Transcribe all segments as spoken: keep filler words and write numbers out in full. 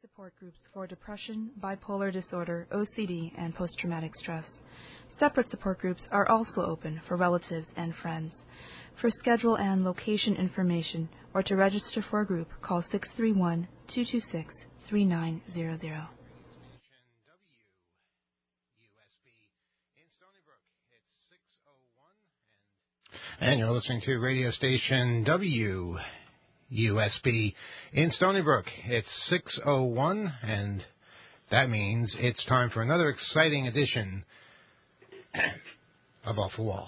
support groups for depression, bipolar disorder, O C D, and post-traumatic stress. Separate support groups are also open for relatives and friends. For schedule and location information or to register for a group, call six three one, two two six, three nine zero zero. And you're listening to radio station W U S B in Stony Brook. It's six oh one, and that means it's time for another exciting edition of Off the Wall.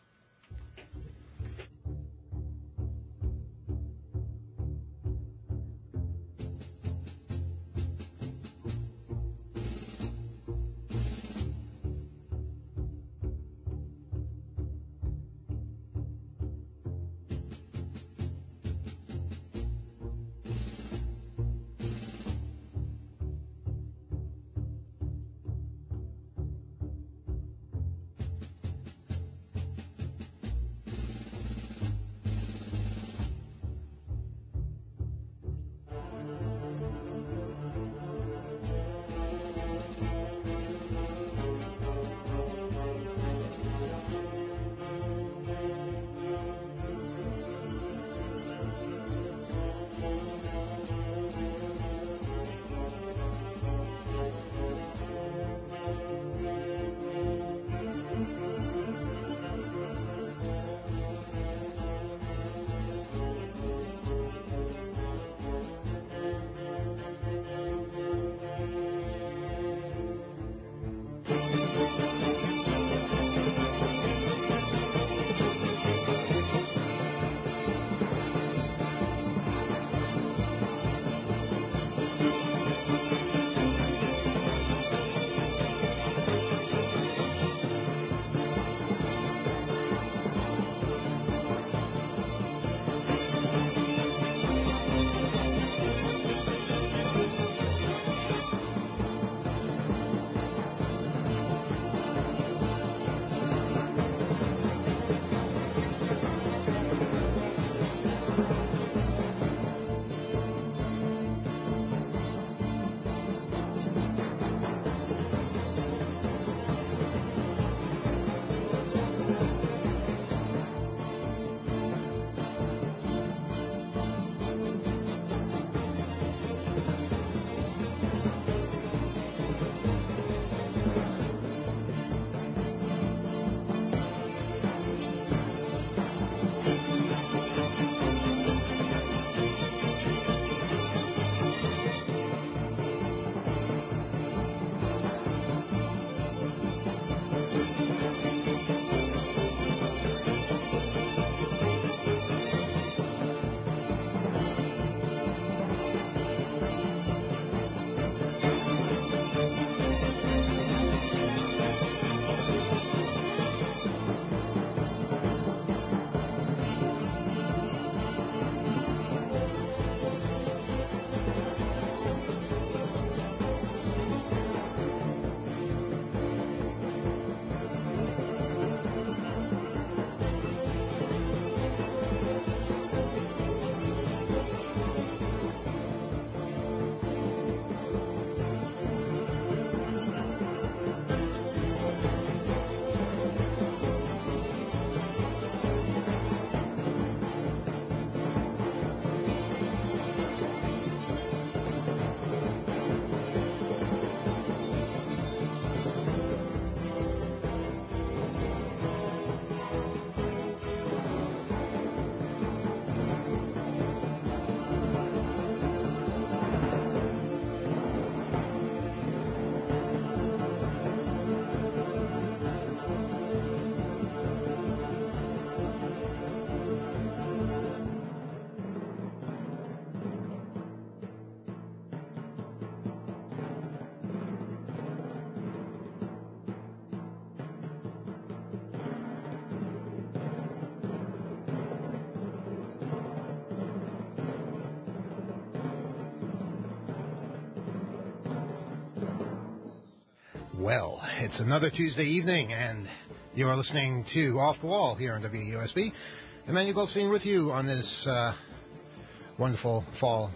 Well, it's another Tuesday evening, and you are listening to Off the Wall here on W U S B. Emmanuel Goldstein with you on this uh, wonderful fall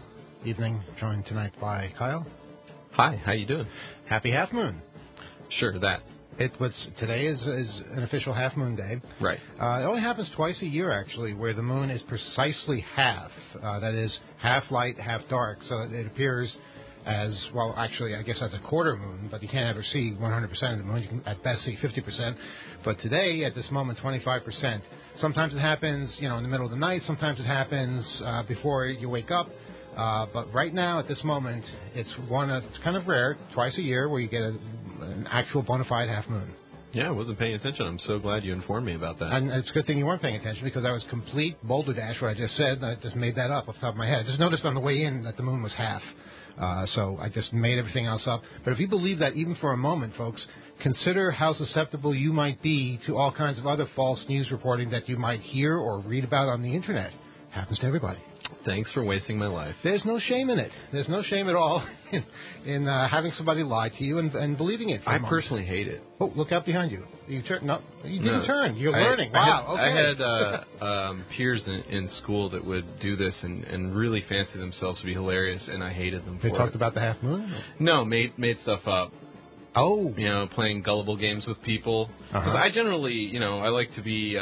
evening, joined tonight by Kyle. Hi, how you doing? Happy half moon. Sure, that. It was today is is an official half moon day. Right. Uh, it only happens twice a year, actually, where the moon is precisely half. Uh, that is, half light, half dark. So it appears as, well, actually, I guess as a quarter moon, but you can't ever see one hundred percent of the moon. You can at best see fifty percent. But today, at this moment, twenty-five percent. Sometimes it happens, you know, in the middle of the night. Sometimes it happens uh, before you wake up. Uh, but right now, at this moment, it's one of, it's kind of rare, twice a year, where you get a, an actual bona fide half moon. Yeah, I wasn't paying attention. I'm so glad you informed me about that. And it's a good thing you weren't paying attention, because that was complete boulder dash, what I just said, and I just made that up off the top of my head. I just noticed on the way in that the moon was half. Uh, so I just made everything else up. But if you believe that even for a moment, folks, consider how susceptible you might be to all kinds of other false news reporting that you might hear or read about on the Internet. Happens to everybody. Thanks for wasting my life. There's no shame in it. There's no shame at all in, in uh, having somebody lie to you and, and believing it. For I a moment. personally hate it. Oh, look out behind you. You turn. No, you didn't No. turn. You're I, learning. I Wow. had, okay. I had uh, um, peers in, in school that would do this and, and really fancy themselves to be hilarious, and I hated them They for talked it. about the half moon? No, made made stuff up. Oh. You know, playing gullible games with people. Because Uh-huh. I generally, you know, I like to be uh,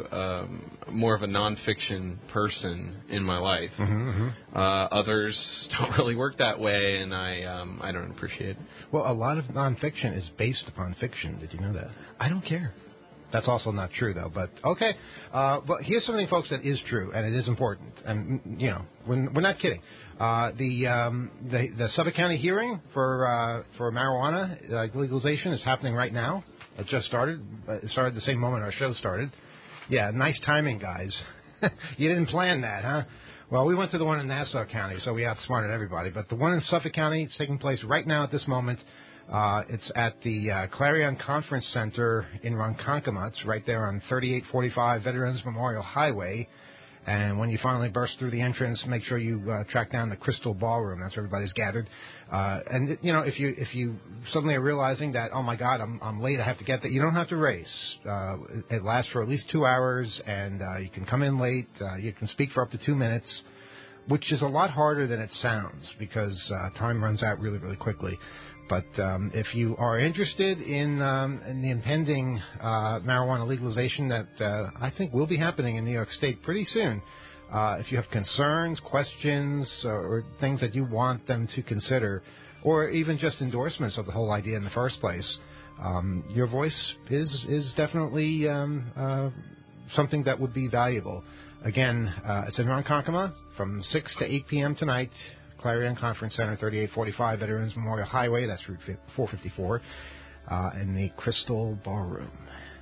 um, more of a nonfiction person in my life. Mm-hmm, mm-hmm. Uh, others don't really work that way, and I um, I don't appreciate it. Well, a lot of nonfiction is based upon fiction. Did you know that? I don't care. That's also not true, though. But okay, uh, but here's something, folks, that is true, and it is important. And you know, we're, we're not kidding. Uh, the, um, the the Suffolk County hearing for uh, for marijuana uh, legalization is happening right now. It just started. It started the same moment our show started. Yeah, nice timing, guys. You didn't plan that, huh? Well, we went to the one in Nassau County, so we outsmarted everybody. But the one in Suffolk County is taking place right now at this moment. Uh, it's at the uh, Clarion Conference Center in Ronkonkoma. It's right there on thirty-eight forty-five Veterans Memorial Highway. And when you finally burst through the entrance, make sure you uh, track down the Crystal Ballroom. That's where everybody's gathered. Uh, and you know, if you if you suddenly are realizing that, oh my God, I'm I'm late, I have to get there, you don't have to race. Uh, it, it lasts for at least two hours, and uh, you can come in late. Uh, you can speak for up to two minutes, which is a lot harder than it sounds, because uh, time runs out really, really quickly. But um, if you are interested in, um, in the impending uh, marijuana legalization that uh, I think will be happening in New York State pretty soon, uh, if you have concerns, questions, or, or things that you want them to consider, or even just endorsements of the whole idea in the first place, um, your voice is is definitely um, uh, something that would be valuable. Again, uh, it's in Ronkonkoma from six to eight p.m. tonight. Clarion Conference Center, thirty-eight forty-five Veterans Memorial Highway. That's Route four fifty-four, uh, in the Crystal Ballroom.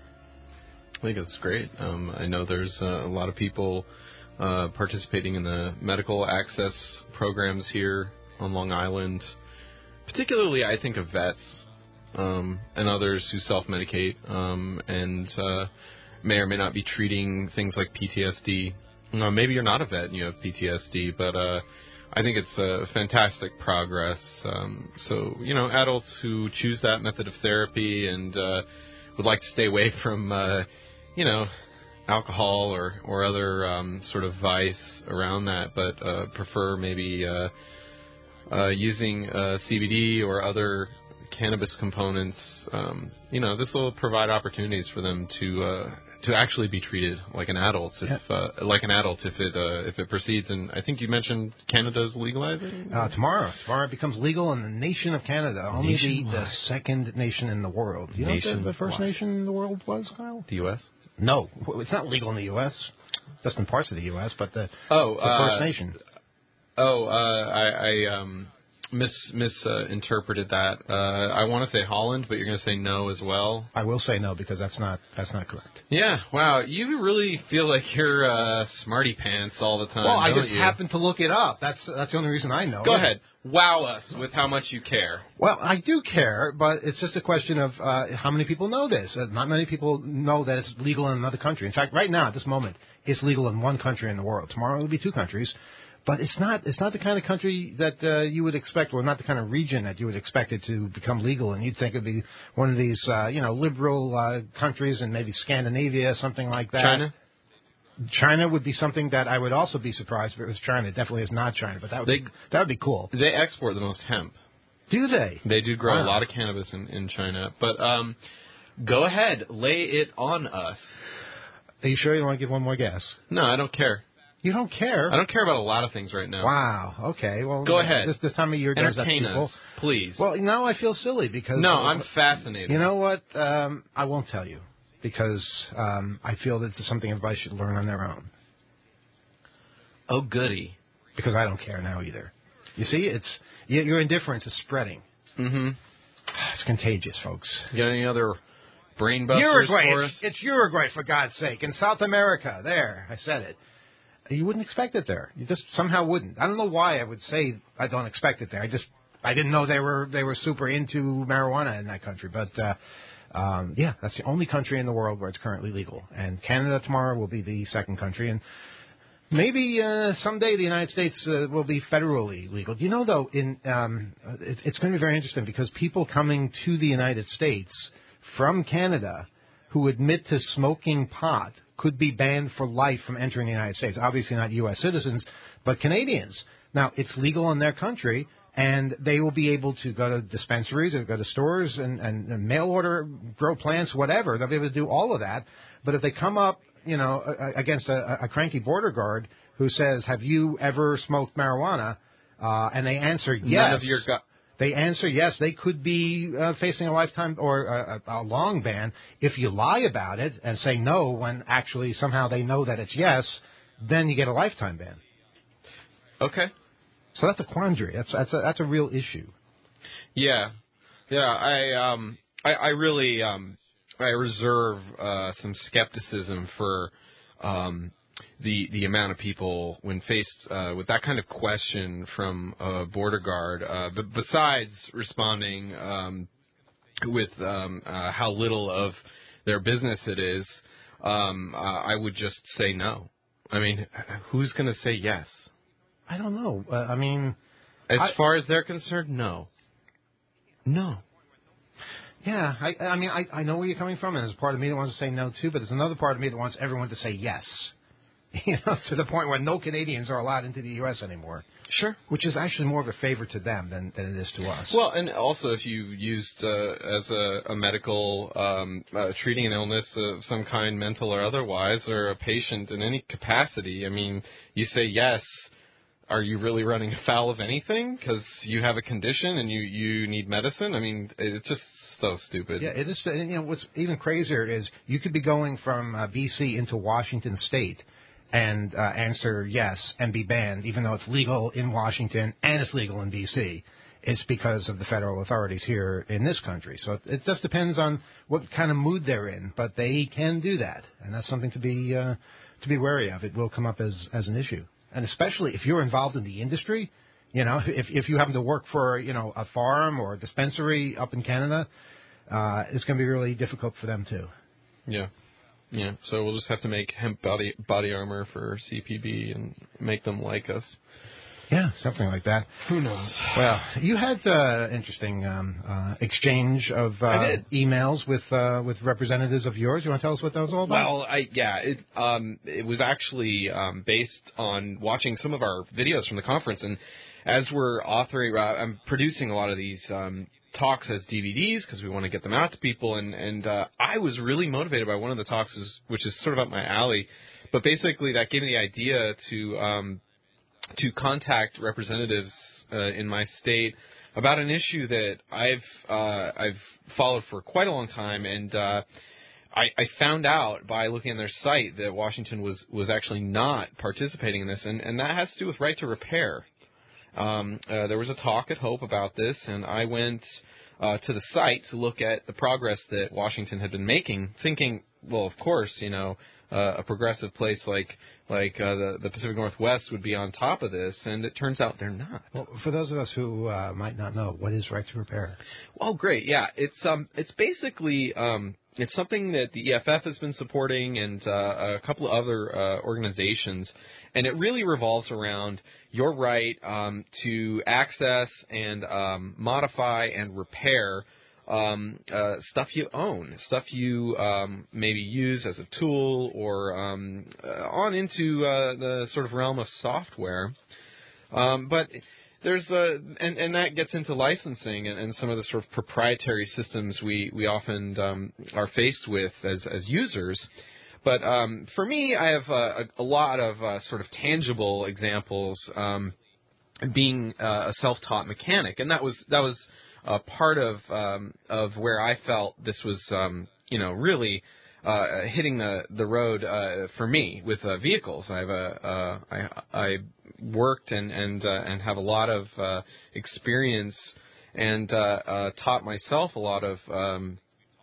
I think it's great. Um, I know there's uh, a lot of people uh, participating in the medical access programs here on Long Island. Particularly, I think of vets um, and others who self-medicate um, and uh, may or may not be treating things like P T S D. Uh, maybe you're not a vet and you have P T S D, but uh, I think it's a fantastic progress. Um, so, you know, adults who choose that method of therapy and uh, would like to stay away from, uh, you know, alcohol or, or other um, sort of vice around that, but uh, prefer maybe uh, uh, using uh, C B D or other cannabis components, um, you know, this will provide opportunities for them to uh, to actually be treated like an adult, if uh, like an adult if it uh, if it proceeds. And I think you mentioned Canada's legalizing uh, tomorrow. Tomorrow it becomes legal in the nation of Canada, only the, the Nationwide. second nation in the world. You know what the, the first Nationwide. nation in the world was, Kyle? The U S No, it's not legal in the U S Just in parts of the U S, but the, Oh, the uh, First Nation. Oh, uh, I, I um, mis misinterpreted that. Uh, I want to say Holland, but you're going to say no as well. I will say no, because that's not that's not correct. Yeah, wow, you really feel like you're uh, smarty pants all the time. Well, I don't just you? happened to look it up. That's that's the only reason I know. Go it. ahead, wow us with how much you care. Well, I do care, but it's just a question of uh, how many people know this. Uh, not many people know that it's legal in another country. In fact, right now, at this moment, it's legal in one country in the world. Tomorrow, it'll be two countries. But it's not it's not the kind of country that uh, you would expect, or not the kind of region that you would expect it to become legal. And you'd think it would be one of these, uh, you know, liberal uh, countries, and maybe Scandinavia, something like that. China? China would be something that I would also be surprised if it was China. It definitely is not China, but that would, they, be, that would be cool. They export the most hemp. Do they? They do grow wow. a lot of cannabis in, in China. But um, go ahead. Lay it on us. Are you sure you want to give one more guess? No, I don't care. You don't care? I don't care about a lot of things right now. Wow. Okay. Well, go ahead. This, this time of year does that, Entertain people. us, please. Well, now I feel silly because... No, I'm fascinated. You know what? Um, I won't tell you because um, I feel that it's something everybody should learn on their own. Oh, goody. Because I don't care now either. You see, it's your indifference is spreading. Mm-hmm. It's contagious, folks. You got any other brain busters Uruguay. for us? It's, it's Uruguay, for God's sake. In South America. There, I said it. You wouldn't expect it there. You just somehow wouldn't. I don't know why I would say I don't expect it there. I just I didn't know they were they were super into marijuana in that country. But uh, um, yeah, that's the only country in the world where it's currently legal. And Canada tomorrow will be the second country. And maybe uh, someday the United States uh, will be federally legal. You know, though, in um, it, it's going to be very interesting because people coming to the United States from Canada who admit to smoking pot could be banned for life from entering the United States. Obviously not U S citizens, but Canadians. Now, it's legal in their country, and they will be able to go to dispensaries or go to stores and, and, and mail order, grow plants, whatever. They'll be able to do all of that. But if they come up, you know, against a, a cranky border guard who says, have you ever smoked marijuana? Uh, and they answer yes. None of your gu- They answer yes. They could be uh, facing a lifetime or a, a long ban. If you lie about it and say no when actually somehow they know that it's yes, then you get a lifetime ban. Okay. So that's a quandary. That's that's a, that's a real issue. Yeah, yeah. I um I, I really um I reserve uh, some skepticism for um. the the amount of people when faced uh, with that kind of question from a border guard, uh, b- besides responding um, with um, uh, how little of their business it is, um, uh, I would just say no. I mean, who's going to say yes? I don't know. Uh, I mean, as I, far as they're concerned, no. No. Yeah, I, I mean, I, I know where you're coming from, and there's a part of me that wants to say no, too, but there's another part of me that wants everyone to say yes. You know, to the point where no Canadians are allowed into the U S anymore. Sure. Which is actually more of a favor to them than, than it is to us. Well, and also if you used uh, as a, a medical, um, uh, treating an illness of some kind, mental or otherwise, or a patient in any capacity, I mean, you say yes. Are you really running afoul of anything because you have a condition and you, you need medicine? I mean, it's just so stupid. Yeah, it is. You know, what's even crazier is you could be going from uh, B C into Washington State and uh, answer yes and be banned, even though it's legal in Washington and it's legal in D C It's because of the federal authorities here in this country. So it, it just depends on what kind of mood they're in, but they can do that, and that's something to be uh, to be wary of. It will come up as as an issue, and especially if you're involved in the industry. You know, if if you happen to work for you know a farm or a dispensary up in Canada, uh, it's going to be really difficult for them too. Yeah. Yeah, so we'll just have to make hemp body body armor for C P B and make them like us. Yeah, something like that. Who knows? Well, you had uh, interesting um, uh, exchange of uh, emails with uh, with representatives of yours. You want to tell us what that was all about? Well, I, yeah, it, um, it was actually um, based on watching some of our videos from the conference, and as we're authoring, uh, I'm producing a lot of these Um, talks as D V Ds because we want to get them out to people, and and uh, I was really motivated by one of the talks, which is sort of up my alley. But basically, that gave me the idea to um, to contact representatives uh, in my state about an issue that I've uh, I've followed for quite a long time, and uh, I, I found out by looking at their site that Washington was was actually not participating in this, and and that has to do with right to repair. Um, uh, there was a talk at Hope about this, and I went uh, to the site to look at the progress that Washington had been making, thinking, well, of course, you know, uh, a progressive place like like uh, the, the Pacific Northwest would be on top of this, and it turns out they're not. Well, for those of us who uh, might not know, what is right to repair? Oh, great, yeah, it's um, it's basically um, it's something that the E F F has been supporting, and uh, a couple of other uh, organizations. And it really revolves around your right um, to access and um, modify and repair um, uh, stuff you own, stuff you um, maybe use as a tool, or um, uh, on into uh, the sort of realm of software. Um, but there's uh, and, and that gets into licensing and, and some of the sort of proprietary systems we we often um, are faced with as as users. But um, for me, I have a, a lot of uh, sort of tangible examples. Um, being uh, a self-taught mechanic, and that was that was. Uh, part of um, of where I felt this was, um, you know, really uh, hitting the the road uh, for me with uh, vehicles. I've uh, uh, I, I worked and and uh, and have a lot of uh, experience and uh, uh, taught myself a lot of um,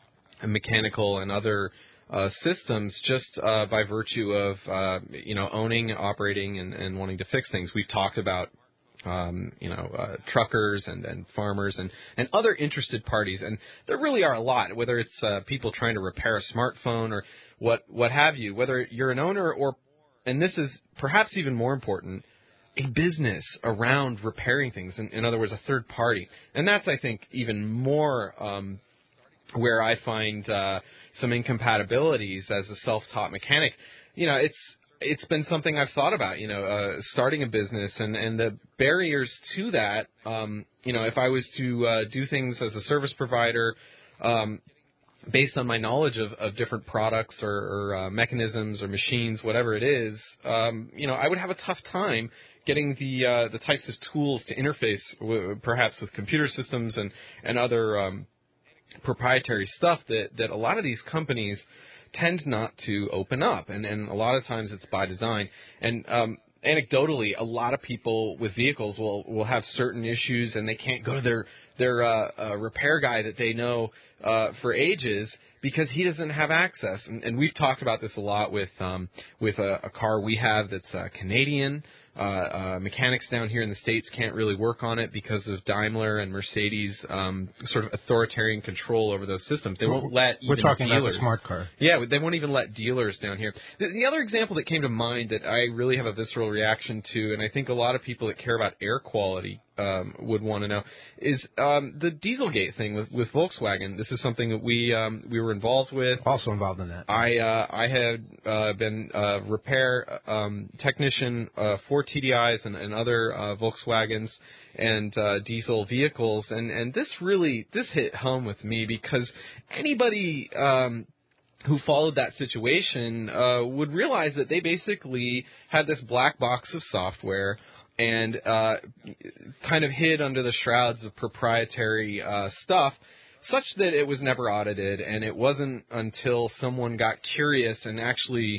mechanical and other uh, systems just uh, by virtue of uh, you know owning, operating, and, and wanting to fix things. We've talked about. Um, you know, uh, truckers and, and farmers and, and other interested parties. And there really are a lot, whether it's uh, people trying to repair a smartphone or what, what have you, whether you're an owner or, and this is perhaps even more important, a business around repairing things. In, in other words, a third party. And that's, I think, even more um, where I find uh, some incompatibilities as a self-taught mechanic. You know, it's, It's been something I've thought about, you know, uh, starting a business and, and the barriers to that. Um, you know, if I was to uh, do things as a service provider um, based on my knowledge of, of different products or, or uh, mechanisms or machines, whatever it is, um, you know, I would have a tough time getting the uh, the types of tools to interface w- perhaps with computer systems and, and other um, proprietary stuff that, that a lot of these companies tend not to open up, and, and a lot of times it's by design. And um, anecdotally, a lot of people with vehicles will, will have certain issues, and they can't go to their their uh, uh, repair guy that they know uh, for ages because he doesn't have access. And, and we've talked about this a lot with um, with a, a car we have that's uh, Canadian. Uh, uh, mechanics down here in the States can't really work on it because of Daimler and Mercedes' um, sort of authoritarian control over those systems. They won't let even We're talking dealers. about the smart car. Yeah, they won't even let dealers down here. The, the other example that came to mind that I really have a visceral reaction to, and I think a lot of people that care about air quality um, would want to know, is um, the Dieselgate thing with, with Volkswagen. This is something that we um, we were involved with. Also involved in that. I uh, I had uh, been a repair um, technician uh, for T D Is and, and other uh, Volkswagens and uh, diesel vehicles, and, and this really this hit home with me because anybody um, who followed that situation uh, would realize that they basically had this black box of software and uh, kind of hid under the shrouds of proprietary uh, stuff, such that it was never audited, and it wasn't until someone got curious and actually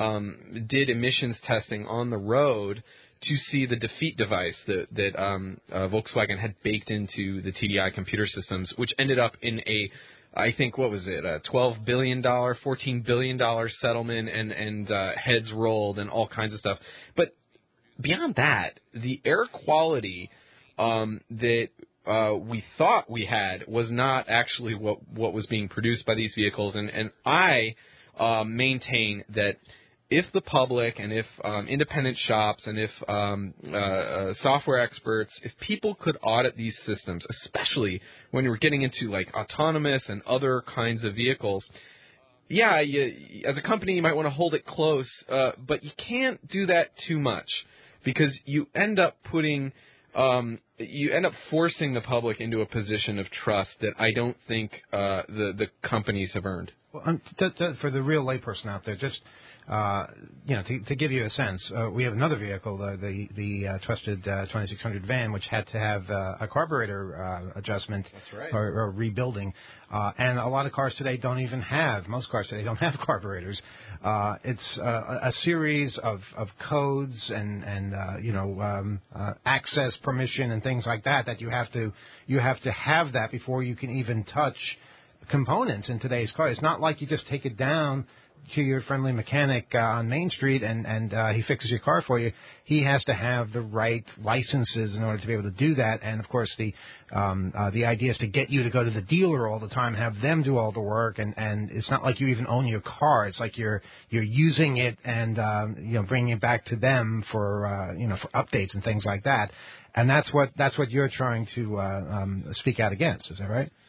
um, did emissions testing on the road to see the defeat device that, that um, uh, Volkswagen had baked into the T D I computer systems, which ended up in a, I think, what was it, a twelve billion dollars, fourteen billion dollars settlement, and, and uh, heads rolled and all kinds of stuff. But beyond that, the air quality um, that uh, we thought we had was not actually what, what was being produced by these vehicles. And, and I uh, maintain that if the public and if um, independent shops and if um, uh, uh, software experts, if people could audit these systems, especially when you're getting into like autonomous and other kinds of vehicles, yeah, you, as a company you might want to hold it close, uh, but you can't do that too much because you end up putting, um, you end up forcing the public into a position of trust that I don't think uh, the the companies have earned. Well, um, to, to, for the real layperson out there, just uh, you know, to, to give you a sense, uh, we have another vehicle, uh, the the uh, trusted uh, twenty-six hundred van, which had to have uh, a carburetor uh, adjustment. That's right. or, or rebuilding, uh, and a lot of cars today don't even have. Most cars today don't have carburetors. Uh, it's uh, a series of, of codes and and uh, you know um, uh, access permission and things like that that you have to you have to have that before you can even touch components in today's car. It's not like you just take it down to your friendly mechanic uh, on Main Street and, and uh, he fixes your car for you. He has to have the right licenses in order to be able to do that. And, of course, the um, uh, the idea is to get you to go to the dealer all the time, have them do all the work. And, and it's not like you even own your car. It's like you're you're using it and, um, you know, bringing it back to them for, uh, you know, for updates and things like that. And that's what that's what you're trying to uh, um, speak out against. Is that right?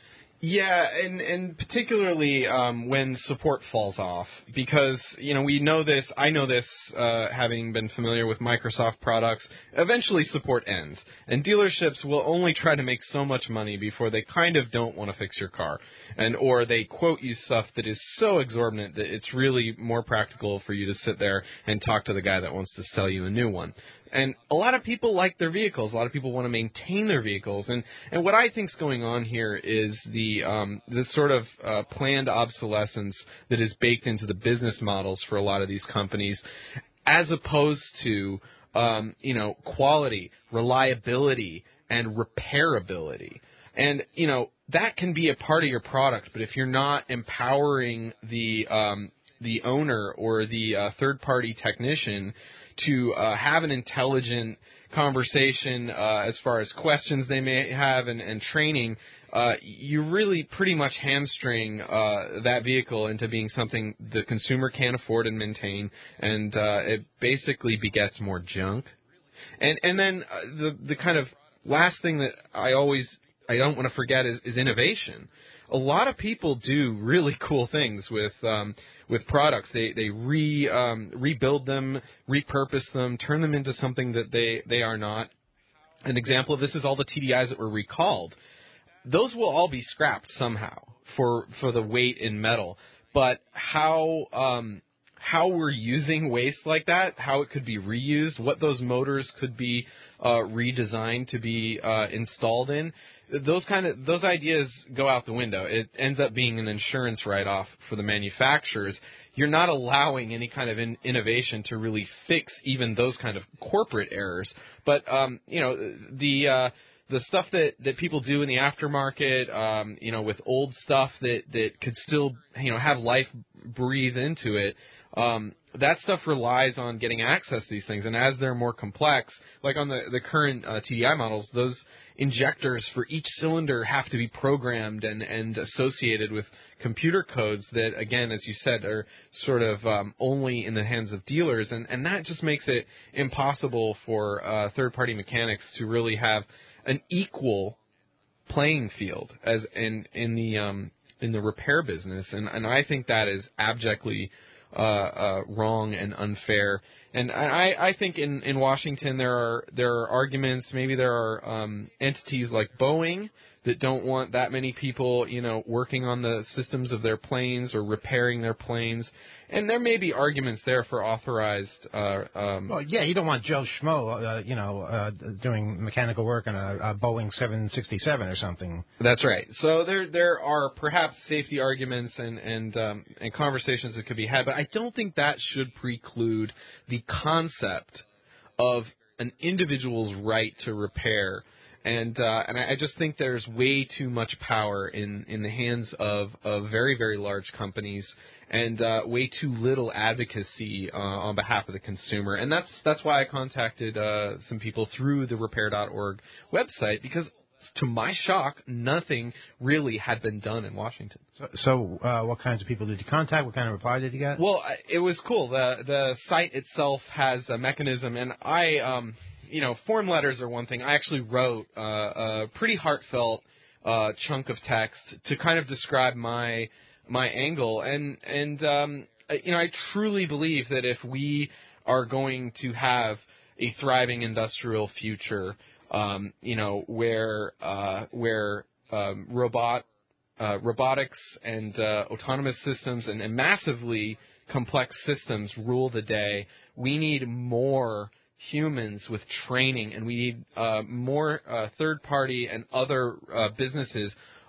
Yeah, and, and particularly um, when support falls off, because, you know, we know this, I know this, uh, having been familiar with Microsoft products, eventually support ends. And dealerships will only try to make so much money before they kind of don't want to fix your car. And or they quote you stuff that is so exorbitant that it's really more practical for you to sit there and talk to the guy that wants to sell you a new one. And a lot of people like their vehicles. A lot of people want to maintain their vehicles. And, and what I think is going on here is the um, the sort of uh, planned obsolescence that is baked into the business models for a lot of these companies, as opposed to um, you know quality, reliability, and repairability. And you know that can be a part of your product, but if you're not empowering the um, the owner or the uh, third-party technician to uh, have an intelligent conversation uh, as far as questions they may have and, and training, uh, you really pretty much hamstring uh, that vehicle into being something the consumer can't afford and maintain, and uh, it basically begets more junk. And and then uh, the the kind of last thing that I always I don't want to forget is, is innovation. A lot of people do really cool things with um, with products. They they re um, rebuild them, repurpose them, turn them into something that they, they are not. An example of this is all the T D Is that were recalled. Those will all be scrapped somehow for for the weight in metal. But how um, how we're using waste like that, how it could be reused, what those motors could be uh, redesigned to be uh, installed in. Those kind of those ideas go out the window. It ends up being an insurance write-off for the manufacturers. You're not allowing any kind of in, innovation to really fix even those kind of corporate errors. But um, you know the uh, the stuff that, that people do in the aftermarket, um, you know, with old stuff that, that could still you know have life breathe into it. Um, that stuff relies on getting access to these things, and as they're more complex, like on the the current uh, T D I models, those injectors for each cylinder have to be programmed and, and associated with computer codes that, again, as you said, are sort of um, only in the hands of dealers, and, and that just makes it impossible for uh, third-party mechanics to really have an equal playing field as in in the um, in the repair business, and, and I think that is abjectly uh, uh, wrong and unfair. And I, I think in, in Washington there are there are arguments. Maybe there are um, entities like Boeing that don't want that many people, you know, working on the systems of their planes or repairing their planes. And there may be arguments there for authorized. Uh, um, well, yeah, you don't want Joe Schmo, uh, you know, uh, doing mechanical work on a, a Boeing seven sixty-seven or something. That's right. So there there are perhaps safety arguments and and um, and conversations that could be had, but I don't think that should preclude the concept of an individual's right to repair. And uh, and I just think there's way too much power in, in the hands of, of very, very large companies, and uh, way too little advocacy uh, on behalf of the consumer. And that's that's why I contacted uh, some people through the repair dot org website, because to my shock, nothing really had been done in Washington. So, so uh, what kinds of people did you contact? What kind of reply did you get? Well, it was cool. The the site itself has a mechanism, and I, um, you know, form letters are one thing. I actually wrote uh, a pretty heartfelt uh, chunk of text to kind of describe my my angle, and and um, you know, I truly believe that if we are going to have a thriving industrial future, Um, you know, where uh, where um, robot uh, robotics and uh, autonomous systems and, and massively complex systems rule the day, we need more humans with training, and we need uh, more uh, third-party and other uh, businesses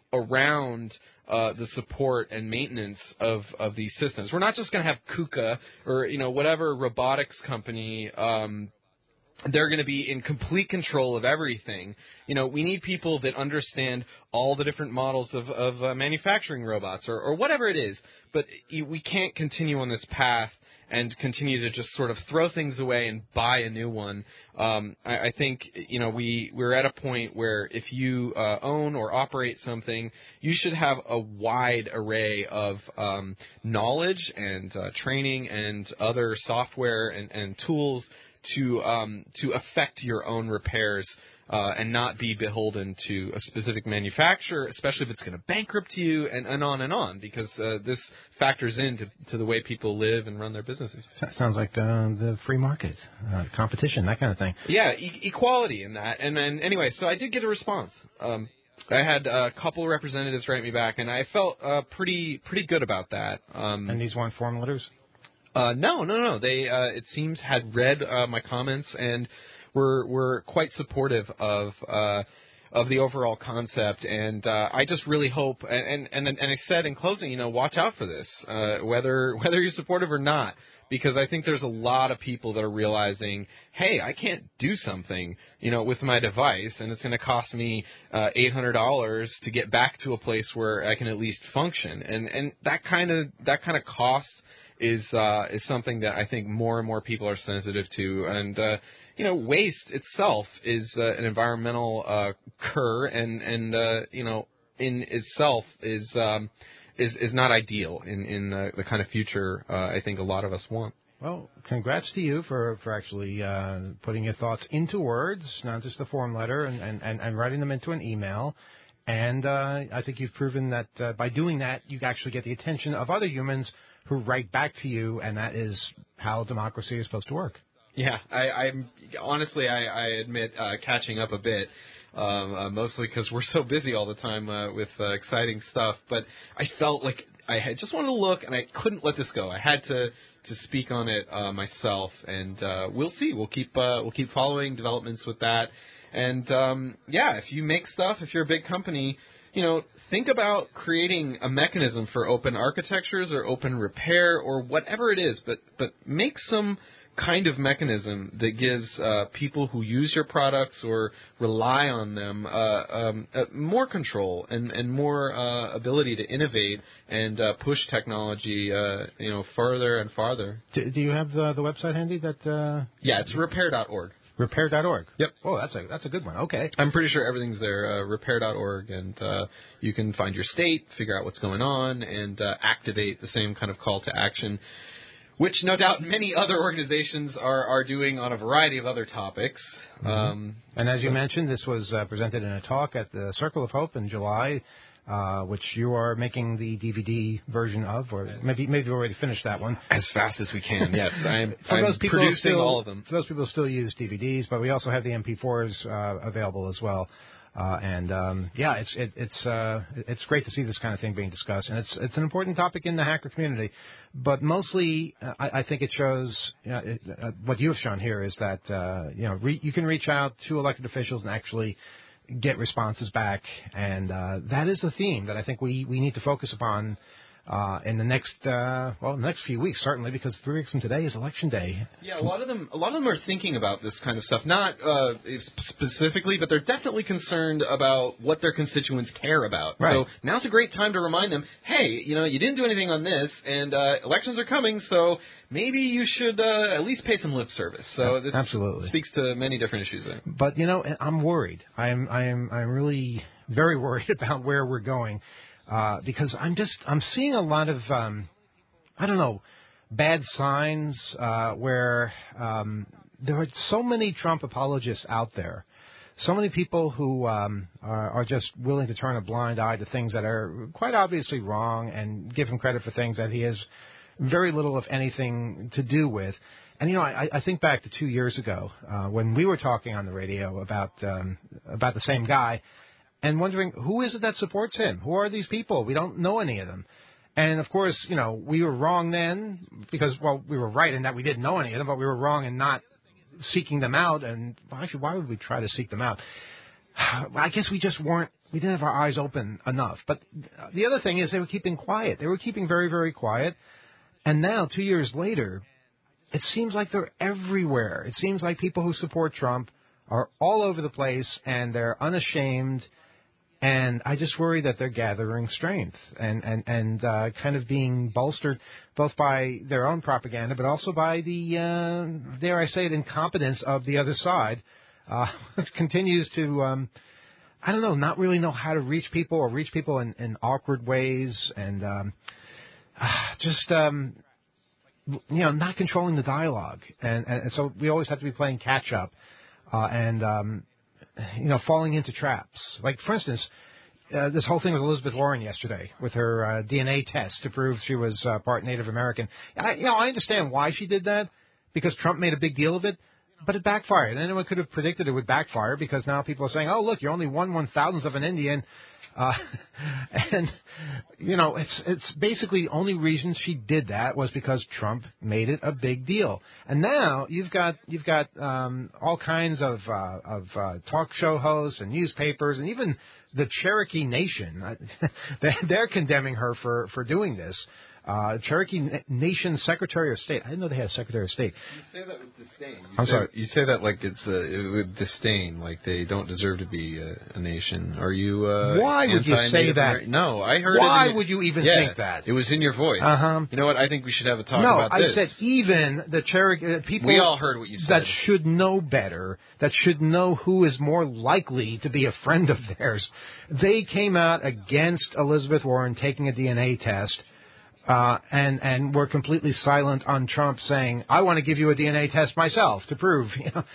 around uh, the support and maintenance of, of these systems. We're not just going to have KUKA or, you know, whatever robotics company. Um, They're going to be in complete control of everything. You know, we need people that understand all the different models of, of uh, manufacturing robots or, or whatever it is. But we can't continue on this path and continue to just sort of throw things away and buy a new one. Um, I, I think, you know, we, we're at a point where if you uh, own or operate something, you should have a wide array of um, knowledge and uh, training and other software and, and tools to um, to affect your own repairs uh, and not be beholden to a specific manufacturer, especially if it's going to bankrupt you, and, and on and on, because uh, this factors into to the way people live and run their businesses. Sounds like uh, the free market, uh, competition, that kind of thing. Yeah, e- equality in that. And then, anyway, so I did get a response. Um, I had a couple representatives write me back, and I felt uh, pretty pretty good about that. Um, and these weren't form letters? Uh, no, no, no. They, uh, it seems, had read uh, my comments and were were quite supportive of uh, of the overall concept. And uh, I just really hope, and, and and I said in closing, you know, watch out for this, uh, whether whether you're supportive or not, because I think there's a lot of people that are realizing, hey, I can't do something, you know, with my device, and it's going to cost me uh, eight hundred dollars to get back to a place where I can at least function, and and that kind of that kind of cost is uh, is something that I think more and more people are sensitive to. And, uh, you know, waste itself is uh, an environmental uh, cur, and, and uh, you know, in itself is um, is, is not ideal in, in the, the kind of future uh, I think a lot of us want. Well, congrats to you for, for actually uh, putting your thoughts into words, not just a form letter, and, and, and, and writing them into an email. And uh, I think you've proven that uh, by doing that, you actually get the attention of other humans who write back to you, and that is how democracy is supposed to work. Yeah, I, I'm honestly, I, I admit uh, catching up a bit, um, uh, mostly because we're so busy all the time uh, with uh, exciting stuff. But I felt like I had just wanted to look, and I couldn't let this go. I had to to speak on it uh, myself, and uh, we'll see. We'll keep uh, we'll keep following developments with that. And um, yeah, if you make stuff, if you're a big company, you know, think about creating a mechanism for open architectures or open repair or whatever it is, but but make some kind of mechanism that gives uh, people who use your products or rely on them uh, um, uh, more control and, and more uh, ability to innovate and uh, push technology, uh, you know, farther and farther. Do, do you have the, the website handy? That uh... Yeah, it's repair dot org. repair dot org. Yep. Oh, that's a that's a good one. Okay. I'm pretty sure everything's there, uh, repair dot org, and uh, you can find your state, figure out what's going on, and uh, activate the same kind of call to action, which no doubt many other organizations are, are doing on a variety of other topics. Mm-hmm. Um, and as you so. mentioned, this was uh, presented in a talk at the Circle of Hope in July, uh, which you are making the D V D version of, or maybe maybe you already finished that one. As fast as we can, yes. I'm, for I'm those people producing still, all of them. For those people who still use D V Ds, but we also have the M P fours uh, available as well. Uh, and um, yeah, it's it, it's uh, it's great to see this kind of thing being discussed, and it's it's an important topic in the hacker community. But mostly, uh, I, I think it shows you know, it, uh, what you have shown here is that uh, you know re- you can reach out to elected officials and actually get responses back, and uh, that is the theme that I think we, we need to focus upon uh, in the next uh, well the next few weeks, certainly, because three weeks from today is election day. Yeah, a lot of them a lot of them are thinking about this kind of stuff, not uh, specifically, but they're definitely concerned about what their constituents care about. Right. So now's a great time to remind them, hey, you know, you didn't do anything on this, and uh, elections are coming, so maybe you should uh, at least pay some lip service. So this Absolutely. speaks to many different issues there. But you know, I'm worried. I'm I'm I'm really very worried about where we're going. Uh, because I'm just, I'm seeing a lot of, um, I don't know, bad signs uh, where um, there are so many Trump apologists out there, so many people who um, are, are just willing to turn a blind eye to things that are quite obviously wrong and give him credit for things that he has very little, if anything, to do with. And, you know, I, I think back to two years ago uh, when we were talking on the radio about um, about the same guy, and wondering, who is it that supports him? Who are these people? We don't know any of them. And, of course, you know, we were wrong then because, well, we were right in that we didn't know any of them, but we were wrong in not seeking them out. And actually, why would we try to seek them out? I guess we just weren't, we didn't have our eyes open enough. But the other thing is they were keeping quiet. They were keeping very, very quiet. And now, two years later, it seems like they're everywhere. It seems like people who support Trump are all over the place, and they're unashamed. And I just worry that they're gathering strength and, and, and uh, kind of being bolstered both by their own propaganda, but also by the, uh, dare I say it, incompetence of the other side, uh, which continues to, um, I don't know, not really know how to reach people or reach people in, in awkward ways and um, uh, just, um, you know, not controlling the dialogue. And, and so we always have to be playing catch-up. Uh, and... Um, you know, falling into traps. Like, for instance, uh, this whole thing with Elizabeth Warren yesterday with her uh, D N A test to prove she was uh, part Native American. I, you know, I understand why she did that because Trump made a big deal of it. But it backfired. Anyone could have predicted it would backfire because now people are saying, oh, look, you're only one one-thousandth of an Indian. Uh, and, you know, it's it's basically the only reason she did that was because Trump made it a big deal. And now you've got you've got um, all kinds of, uh, of uh, talk show hosts and newspapers and even the Cherokee Nation. They're condemning her for, for doing this. Uh, Cherokee Nation Secretary of State. I didn't know they had a Secretary of State. You say that with disdain. You I'm say, sorry. You say that like it's uh, with disdain, like they don't deserve to be a, a nation. Are you? Uh, Why would you say that? Ameri- no, I heard. Why it in would you even yeah, think that? It was in your voice. Uh huh. You know what? I think we should have a talk no, about I this. said even the Cherokee uh, people. We all heard what you said. That should know better. That should know who is more likely to be a friend of theirs. They came out against Elizabeth Warren taking a D N A test. Uh, and, and were completely silent on Trump saying, I want to give you a D N A test myself to prove, you know,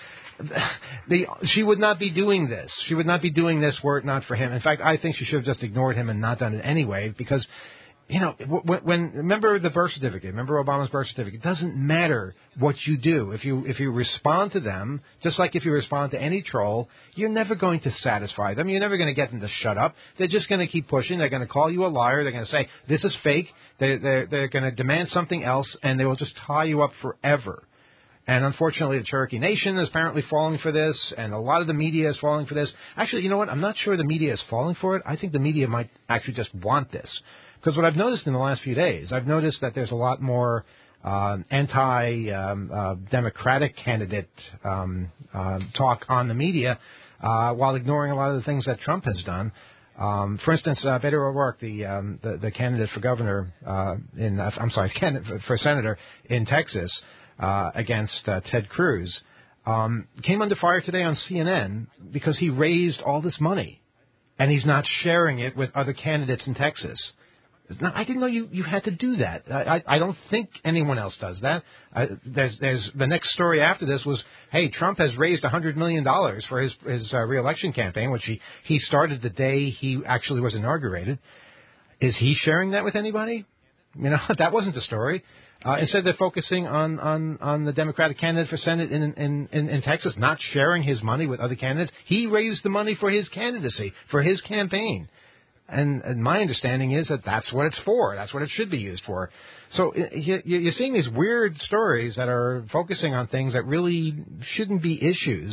the, she would not be doing this. She would not be doing this were it not for him. In fact, I think she should have just ignored him and not done it anyway because, you know, when, when remember the birth certificate, remember Obama's birth certificate, it doesn't matter what you do. If you, if you respond to them, just like if you respond to any troll, you're never going to satisfy them. You're never going to get them to shut up. They're just going to keep pushing. They're going to call you a liar. They're going to say, this is fake. They're, they're, they're going to demand something else, and they will just tie you up forever. And unfortunately, the Cherokee Nation is apparently falling for this, and a lot of the media is falling for this. Actually, you know what? I'm not sure the media is falling for it. I think the media might actually just want this. Because what I've noticed in the last few days, I've noticed that there's a lot more uh, anti-Democratic um, uh, candidate um, uh, talk on the media uh, while ignoring a lot of the things that Trump has done. Um, for instance, uh, Beto O'Rourke, the, um, the the candidate for governor uh, in, uh, I'm sorry, candidate for, for senator in Texas uh, against uh, Ted Cruz, um, came under fire today on C N N because he raised all this money, and he's not sharing it with other candidates in Texas. Now, I didn't know you, you had to do that. I, I, I don't think anyone else does that. Uh, there's, there's the next story after this was, hey, Trump has raised one hundred million dollars for his, his uh, reelection campaign, which he, he started the day he actually was inaugurated. Is he sharing that with anybody? You know, that wasn't the story. Uh, instead, they're focusing on, on, on the Democratic candidate for Senate in, in, in, in Texas, not sharing his money with other candidates. He raised the money for his candidacy, for his campaign. And, and my understanding is that that's what it's for. That's what it should be used for. So you, you're seeing these weird stories that are focusing on things that really shouldn't be issues.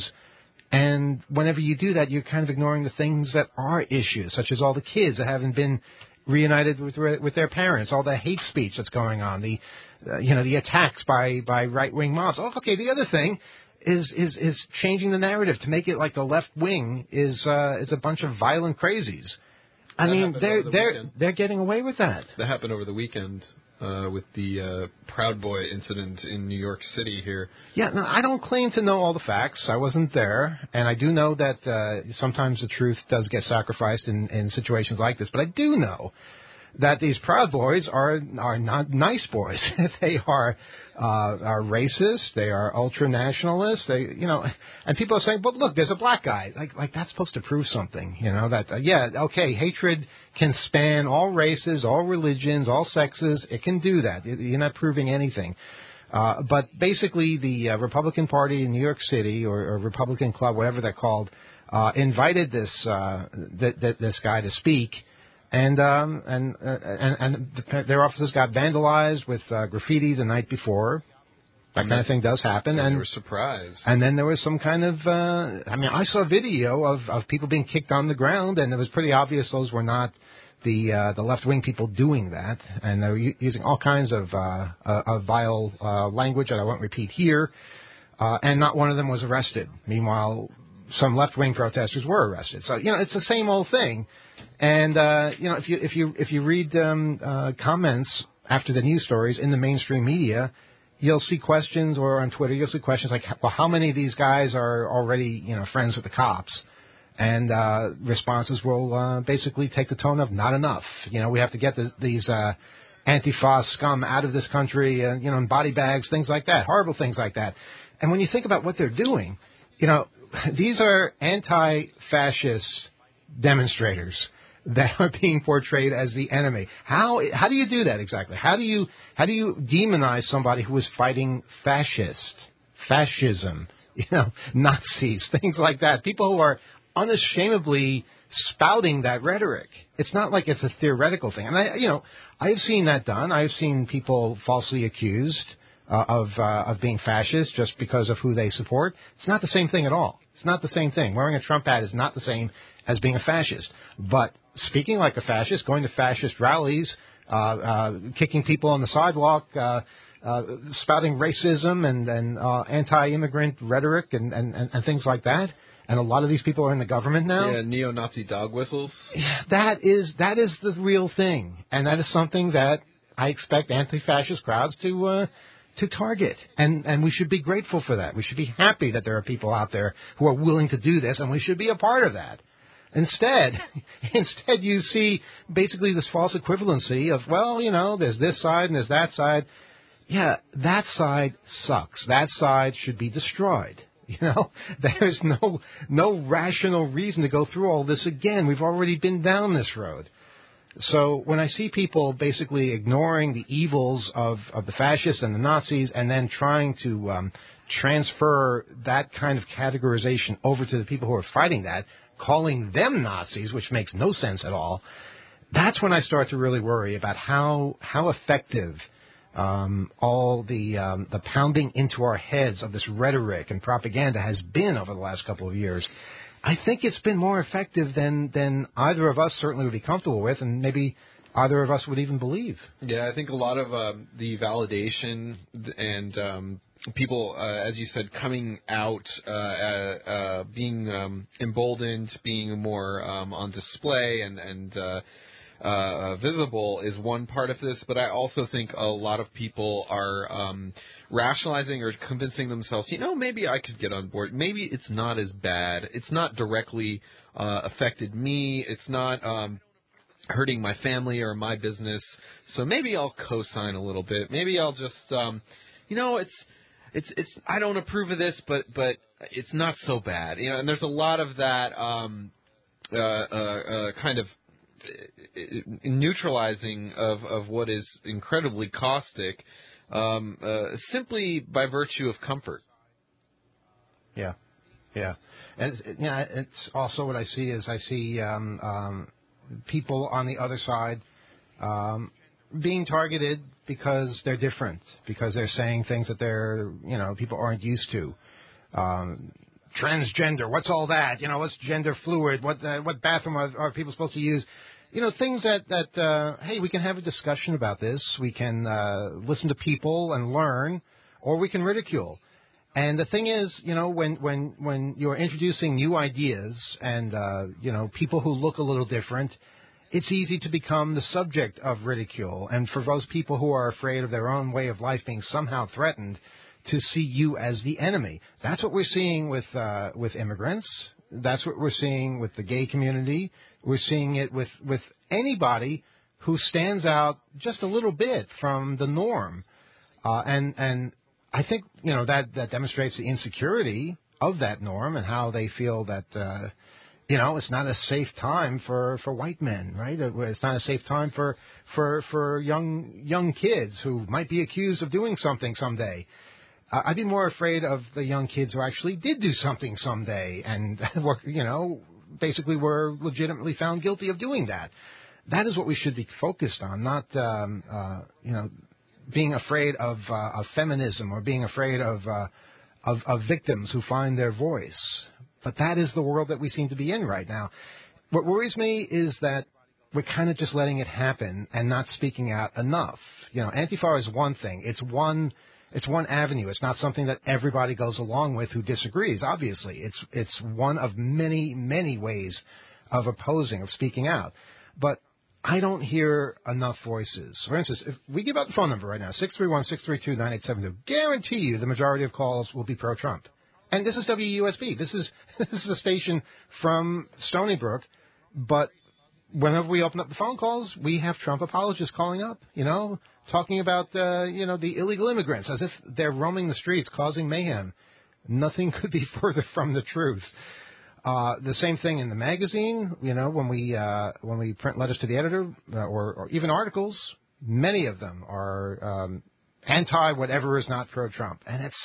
And whenever you do that, you're kind of ignoring the things that are issues, such as all the kids that haven't been reunited with with their parents, all the hate speech that's going on, the uh, you know the attacks by by right wing mobs. Oh, okay. The other thing is is is changing the narrative to make it like the left wing is uh, is a bunch of violent crazies. I That mean, they're the they're weekend. they're getting away with that. That happened over the weekend uh, with the uh, Proud Boy incident in New York City here. Yeah, no, I don't claim to know all the facts. I wasn't there, and I do know that uh, sometimes the truth does get sacrificed in, in situations like this. But I do know that these Proud Boys are are not nice boys. They are uh, are racist. They are ultra nationalists. They, you know, and people are saying, "But look, there's a black guy." Like, like that's supposed to prove something, you know? That uh, yeah, okay, hatred can span all races, all religions, all sexes. It can do that. You're not proving anything. Uh, but basically, the uh, Republican Party in New York City, or, or Republican Club, whatever they're called, uh, invited this uh, th- th- this guy to speak. And um and uh, and and the, their offices got vandalized with uh, graffiti the night before. That and kind of thing does happen, and and they were surprised. And then there was some kind of uh, I mean, I saw video of, of people being kicked on the ground, and it was pretty obvious those were not the uh, the left wing people doing that, and they were u- using all kinds of uh, uh, of vile uh, language that I won't repeat here. Uh, and not one of them was arrested. Meanwhile, some left wing protesters were arrested. So you know, it's the same old thing. And uh, you know, if you if you if you read um, uh, comments after the news stories in the mainstream media, you'll see questions, or on Twitter you'll see questions like, "Well, how many of these guys are already you know friends with the cops?" And uh, responses will uh, basically take the tone of "not enough." You know, we have to get the, these uh, Antifa scum out of this country. Uh, you know, in body bags, things like that, horrible things like that. And when you think about what they're doing, you know, these are anti-fascist demonstrators that are being portrayed as the enemy. How how do you do that exactly? How do you how do you demonize somebody who is fighting fascist, fascism, you know, Nazis, things like that? People who are unashamedly spouting that rhetoric. It's not like it's a theoretical thing. And I, you know, I've seen that done. I've seen people falsely accused uh, of uh, of being fascist just because of who they support. It's not the same thing at all. It's not the same thing. Wearing a Trump hat is not the same as being a fascist. But speaking like a fascist, going to fascist rallies, uh, uh, kicking people on the sidewalk, uh, uh, spouting racism and, and uh, anti-immigrant rhetoric and, and, and, and things like that. And a lot of these people are in the government now. Yeah, neo-Nazi dog whistles. That is that is the real thing, and that is something that I expect anti-fascist crowds to uh, to target. And and we should be grateful for that. We should be happy that there are people out there who are willing to do this, and we should be a part of that. Instead, instead you see basically this false equivalency of, well, you know, there's this side and there's that side. Yeah, that side sucks. That side should be destroyed. You know, there's no no rational reason to go through all this again. We've already been down this road. So when I see people basically ignoring the evils of, of the fascists and the Nazis and then trying to um, transfer that kind of categorization over to the people who are fighting that, calling them Nazis, which makes no sense at all, that's when I start to really worry about how how effective Um, all the um, the pounding into our heads of this rhetoric and propaganda has been over the last couple of years. I think it's been more effective than, than either of us certainly would be comfortable with, and maybe either of us would even believe. Yeah, I think a lot of um, the validation and um, people, uh, as you said, coming out, uh, uh, uh, being um, emboldened, being more um, on display and, and uh, Uh, visible is one part of this, but I also think a lot of people are um, rationalizing or convincing themselves, you know, maybe I could get on board. Maybe it's not as bad. It's not directly uh, affected me. It's not um, hurting my family or my business. So maybe I'll co-sign a little bit. Maybe I'll just, um, you know, it's, it's, it's. I don't approve of this, but but it's not so bad. You know, and there's a lot of that um, uh, uh, uh, kind of neutralizing of, of what is incredibly caustic, um, uh, simply by virtue of comfort. Yeah, yeah, and yeah, it's also what I see is I see um, um, people on the other side um, being targeted because they're different, because they're saying things that they're, you know, people aren't used to. Um, transgender, what's all that? You know, what's gender fluid? What uh, what bathroom are, are people supposed to use? You know, things that, that uh, hey, we can have a discussion about this. We can uh, listen to people and learn, or we can ridicule. And the thing is, you know, when, when, when you're introducing new ideas and, uh, you know, people who look a little different, it's easy to become the subject of ridicule. And for those people who are afraid of their own way of life being somehow threatened, to see you as the enemy. That's what we're seeing with uh, with immigrants. That's what we're seeing with the gay community. We're seeing it with, with anybody who stands out just a little bit from the norm. Uh, and and I think, you know, that, that demonstrates the insecurity of that norm and how they feel that, uh, you know, it's not a safe time for, for white men, right? It's not a safe time for, for, for young young kids who might be accused of doing something someday. Uh, I'd be more afraid of the young kids who actually did do something someday and were, you know, basically were legitimately found guilty of doing that. That is what we should be focused on, not, um, uh, you know, being afraid of, uh, of feminism or being afraid of, uh, of, of victims who find their voice. But that is the world that we seem to be in right now. What worries me is that we're kind of just letting it happen and not speaking out enough. You know, Antifa is one thing. It's one... It's one avenue. It's not something that everybody goes along with who disagrees, obviously. It's it's one of many, many ways of opposing, of speaking out. But I don't hear enough voices. For instance, if we give out the phone number right now, six three one, six three two, nine eight seven two, guarantee you the majority of calls will be pro-Trump. And this is W U S B. This is, this is a station from Stony Brook, but whenever we open up the phone calls, we have Trump apologists calling up, you know, talking about, uh, you know, the illegal immigrants as if they're roaming the streets causing mayhem. Nothing could be further from the truth. Uh, the same thing in the magazine, you know, when we uh, when we print letters to the editor uh, or, or even articles, many of them are um, anti whatever is not pro-Trump. And it's,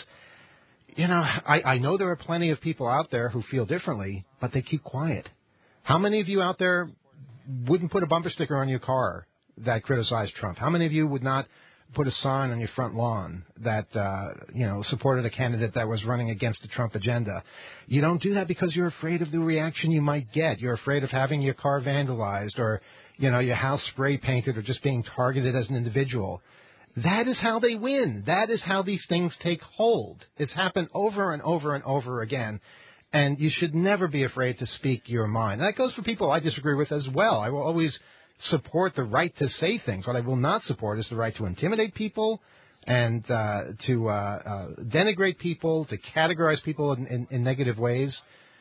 you know, I, I know there are plenty of people out there who feel differently, but they keep quiet. How many of you out there wouldn't put a bumper sticker on your car that criticized Trump? How many of you would not put a sign on your front lawn that, uh, you know, supported a candidate that was running against the Trump agenda? You don't do that because you're afraid of the reaction you might get. You're afraid of having your car vandalized or, you know, your house spray painted or just being targeted as an individual. That is how they win. That is how these things take hold. It's happened over and over and over again. And you should never be afraid to speak your mind. And that goes for people I disagree with as well. I will always support the right to say things. What I will not support is the right to intimidate people and uh, to uh, uh, denigrate people, to categorize people in, in, in negative ways.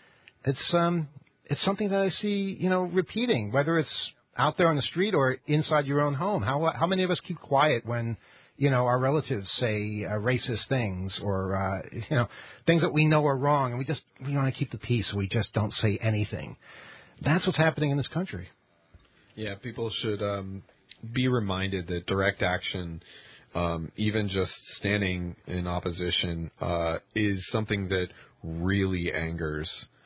It's um, it's something that I see, you know, repeating, whether it's out there on the street or inside your own home. How how many of us keep quiet when, you know, our relatives say uh, racist things or, uh, you know, things that we know are wrong, and we just we want to keep the peace, so we just don't say anything. That's what's happening in this country. Yeah, people should um, be reminded that direct action, um, even just standing in opposition, uh, is something that really angers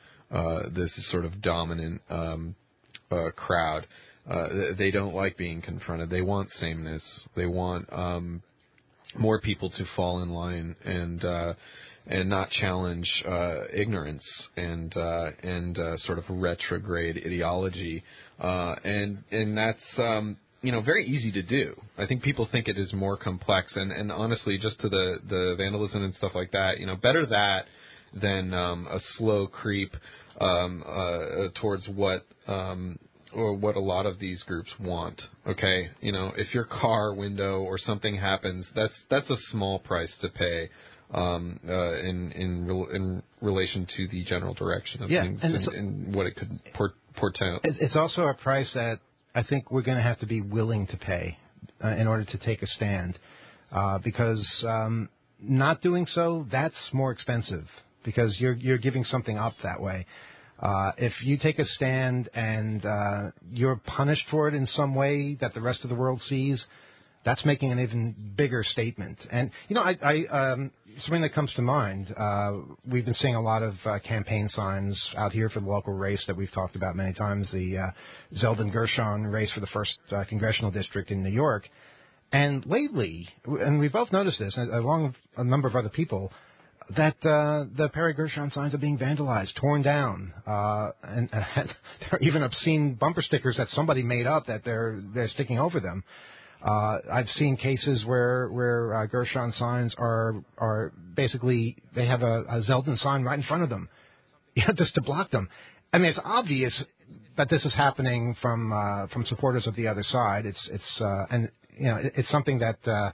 uh, this sort of dominant um, uh, crowd. Uh, they don't like being confronted. They want sameness. They want um, more people to fall in line and uh, and not challenge uh, ignorance and uh, and uh, sort of retrograde ideology. Uh, and and that's um, you know very easy to do. I think people think it is more complex. And, and honestly, just to the, the vandalism and stuff like that, you know, better that than um, a slow creep um, uh, towards what. Um, or what a lot of these groups want. Okay, you know, if your car window or something happens, that's that's a small price to pay um, uh, in in re- in relation to the general direction of yeah, things and, and, and what it could port- portend. It's also a price that I think we're going to have to be willing to pay uh, in order to take a stand, uh, because um, not doing so, that's more expensive because you're you're giving something up that way. Uh, if you take a stand and uh, you're punished for it in some way that the rest of the world sees, that's making an even bigger statement. And, you know, I, I, um, something that comes to mind, uh, we've been seeing a lot of uh, campaign signs out here for the local race that we've talked about many times, the uh, Zeldin Gershon race for the first uh, congressional district in New York. And lately, and we've both noticed this, along with a number of other people, that uh, the Perry Gershon signs are being vandalized, torn down, uh, and, and there are even obscene bumper stickers that somebody made up that they're they're sticking over them. Uh, I've seen cases where where uh, Gershon signs are are basically they have a, a Zeldin sign right in front of them, you know, just to block them. I mean, it's obvious that this is happening from uh, from supporters of the other side. It's it's uh, and you know it, it's something that. Uh,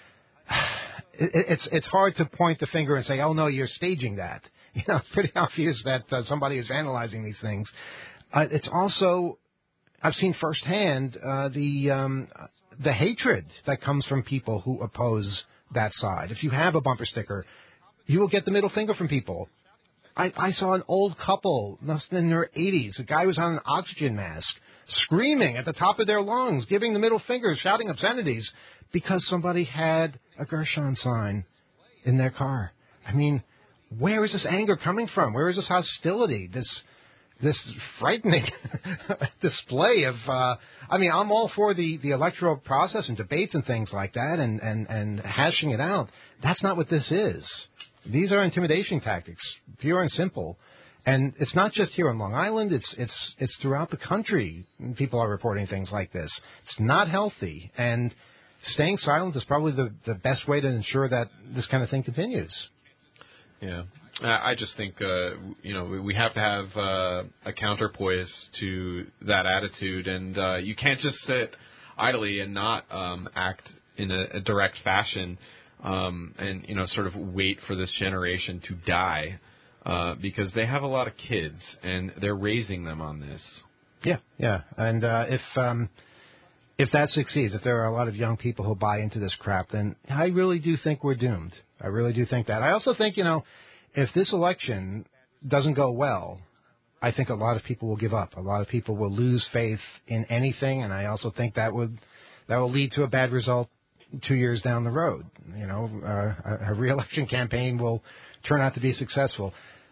It's it's hard to point the finger and say, oh, no, you're staging that. You know, it's pretty obvious that uh, somebody is vandalizing these things. Uh, it's also, I've seen firsthand uh, the um, the hatred that comes from people who oppose that side. If you have a bumper sticker, you will get the middle finger from people. I, I saw an old couple in their eighties. A guy was on an oxygen mask, screaming at the top of their lungs, giving the middle fingers, shouting obscenities, because somebody had a Gershon sign in their car. I mean, where is this anger coming from? Where is this hostility, this this frightening display of, uh, I mean, I'm all for the, the electoral process and debates and things like that and, and, and hashing it out. That's not what this is. These are intimidation tactics, pure and simple. And it's not just here on Long Island. It's it's it's throughout the country. People are reporting things like this. It's not healthy. And staying silent is probably the, the best way to ensure that this kind of thing continues. Yeah. I just think, uh, you know, we have to have uh, a counterpoise to that attitude. And uh, you can't just sit idly and not um, act in a, a direct fashion um, and, you know, sort of wait for this generation to die. Uh, because they have a lot of kids, and they're raising them on this. Yeah, yeah. And uh, if um, if that succeeds, if there are a lot of young people who buy into this crap, then I really do think we're doomed. I really do think that. I also think, you know, if this election doesn't go well, I think a lot of people will give up. A lot of people will lose faith in anything, and I also think that would that will lead to a bad result two years down the road. You know, uh, a, a re-election campaign will turn out to be successful.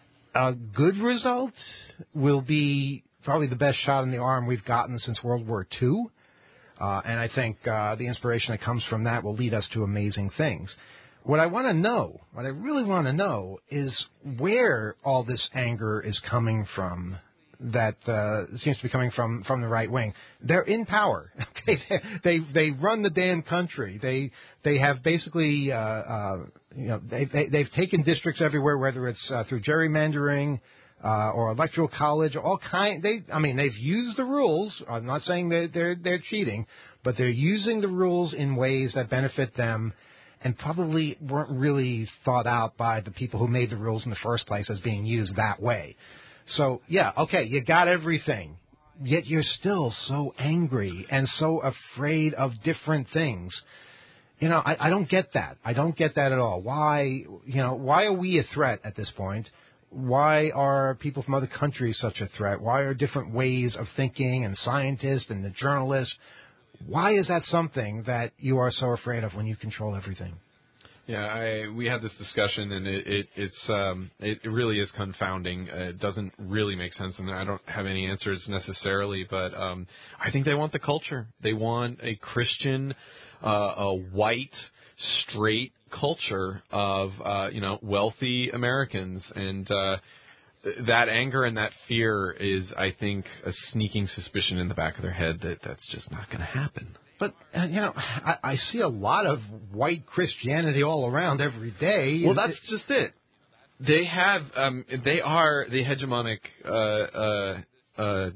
A good result will be probably the best shot in the arm we've gotten since World War Two, uh, and I think uh, the inspiration that comes from that will lead us to amazing things. What I want to know, what I really want to know, is where all this anger is coming from that uh, seems to be coming from, from the right wing. They're in power. Okay, they they run the damn country. They they have basically uh, uh, you know they, they they've taken districts everywhere, whether it's uh, through gerrymandering uh, or electoral college, all kind. They I mean they've used the rules. I'm not saying that they're they're cheating, but they're using the rules in ways that benefit them, and probably weren't really thought out by the people who made the rules in the first place as being used that way. So, yeah, okay, you got everything, yet you're still so angry and so afraid of different things. You know, I, I don't get that. I don't get that at all. Why, you know, why are we a threat at this point? Why are people from other countries such a threat? Why are different ways of thinking and scientists and the journalists, why is that something that you are so afraid of when you control everything? Yeah, I, we had this discussion, and it, it, it's um, it really is confounding. Uh, it doesn't really make sense, and I don't have any answers necessarily. But um, I think they want the culture. They want a Christian, uh, a white, straight culture of uh, you know wealthy Americans, and uh, that anger and that fear is, I think, a sneaking suspicion in the back of their head that that's just not going to happen. But, uh, you know, I, I see a lot of white Christianity all around every day. Well, that's just it. They have, um, they are the hegemonic uh, uh, uh,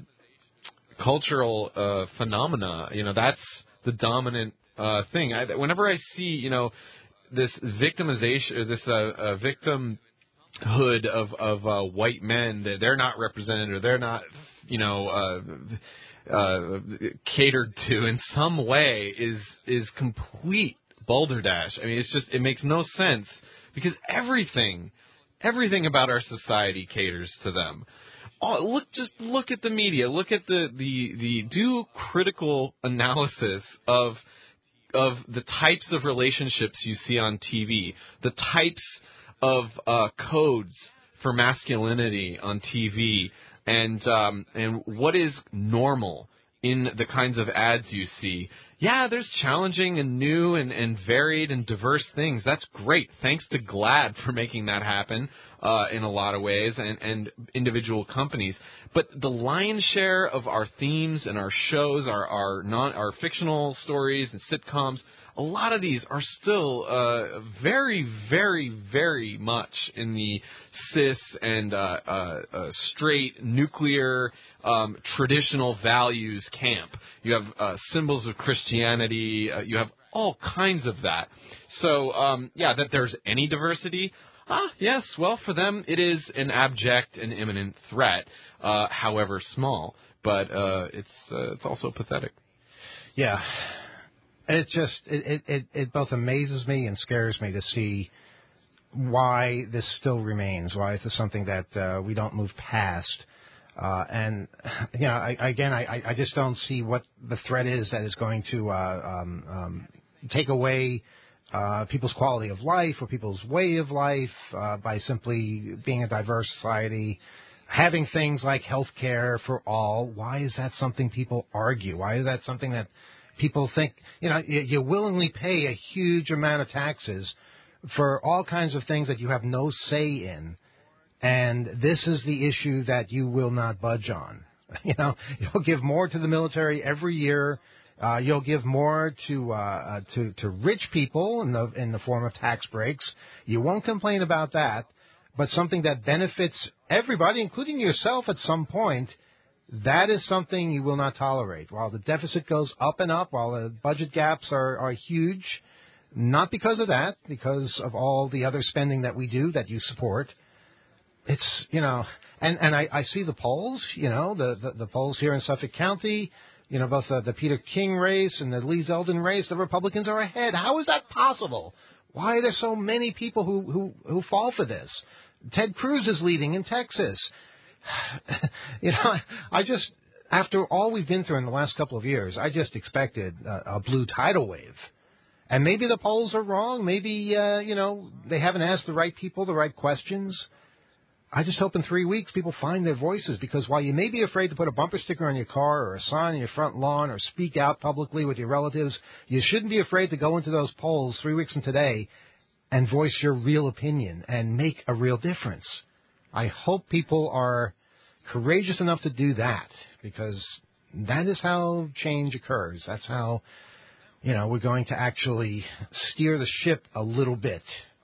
cultural uh, phenomena. You know, that's the dominant uh, thing. I, whenever I see, you know, this victimization, or this uh, uh, victimhood of of uh, white men, that they're not represented or they're not, you know. Uh, Uh, catered to in some way is is complete balderdash. I mean, it's just it makes no sense because everything, everything about our society caters to them. Oh, look, just look at the media. Look at the the the do critical analysis of of the types of relationships you see on T V, the types of uh, codes for masculinity on T V. And um, and what is normal in the kinds of ads you see? Yeah, there's challenging and new and, and varied and diverse things. That's great. Thanks to GLAAD for making that happen uh, in a lot of ways, and, and individual companies. But the lion's share of our themes and our shows, our our non our fictional stories and sitcoms, a lot of these are still uh, very, very, very much in the cis and uh, uh, uh, straight nuclear um, traditional values camp. You have uh, symbols of Christianity. Uh, you have all kinds of that. So, um, yeah, that there's any diversity. Ah, yes, well, for them it is an abject and imminent threat, uh, however small. But uh, it's uh, it's also pathetic. Yeah. It just it, it, it both amazes me and scares me to see why this still remains, why this is something that uh, we don't move past. Uh, and, you know, I, again, I, I just don't see what the threat is that is going to uh, um, um, take away uh, people's quality of life or people's way of life uh, by simply being a diverse society. Having things like health care for all, why is that something people argue? Why is that something that people think, you know, you, you willingly pay a huge amount of taxes for all kinds of things that you have no say in, and this is the issue that you will not budge on. You know, you'll give more to the military every year. Uh, you'll give more to uh, to to rich people in the in the form of tax breaks. You won't complain about that, but something that benefits everybody, including yourself, at some point. That is something you will not tolerate. While the deficit goes up and up, while the budget gaps are, are huge, not because of that, because of all the other spending that we do that you support. It's, you know, and, and I, I see the polls, you know, the, the, the polls here in Suffolk County, you know, both the, the Peter King race and the Lee Zeldin race, the Republicans are ahead. How is that possible? Why are there so many people who, who, who fall for this? Ted Cruz is leading in Texas. You know, I just, after all we've been through in the last couple of years, I just expected a, a blue tidal wave. And maybe the polls are wrong. Maybe, uh, you know, they haven't asked the right people the right questions. I just hope in three weeks people find their voices, because while you may be afraid to put a bumper sticker on your car or a sign on your front lawn or speak out publicly with your relatives, you shouldn't be afraid to go into those polls three weeks from today and voice your real opinion and make a real difference. I hope people are courageous enough to do that, because that is how change occurs. That's how, you know, we're going to actually steer the ship a little bit.